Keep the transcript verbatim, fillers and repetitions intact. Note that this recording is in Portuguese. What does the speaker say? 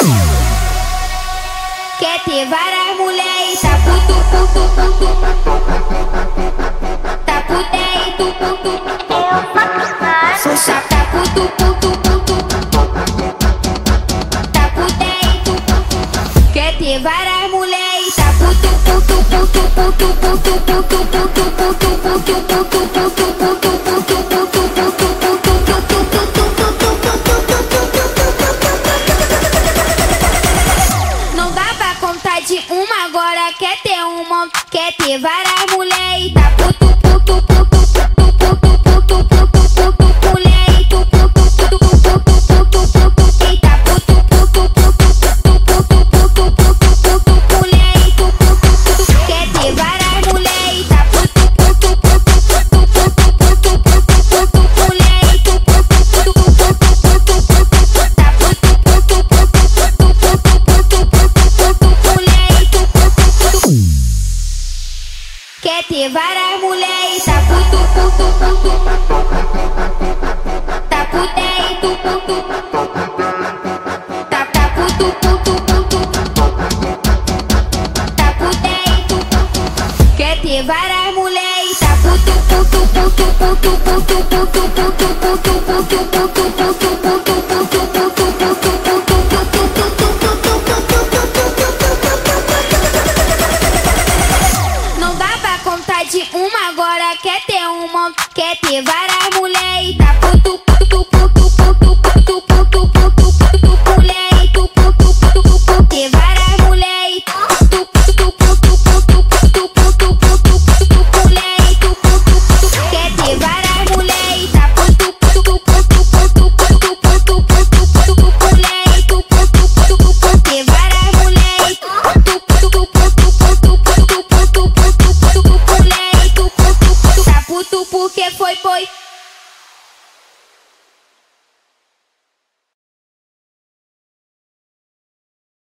Quer ter várias mulheres, tá puto, puto, puto. Tá puteiro, puto, puto. Sou chata, tá puto, puto, puto. Tá puteiro, puto. Quer ter várias mulheres, tá puto, puto, puto, puto, puto, puto, puto, puto, puto, puto, puto, puto, puto, puto, não dá pra contar de uma, agora quer ter uma, quer ter várias mulheres, tá puto, puto, puto, puto, puto, puto, puto, mulher, puto, puto, puto, puto, puto, e tá puto, puto, puto, puto, puto, puto, mulher, puto, quer ter várias mulheres, tá puto, puto, puto, puto, puto, mulher, puto, puto, puto, tá puto, puto, quer ter várias mulheres, tá puto, puto, puto. Tá puteiro, puto.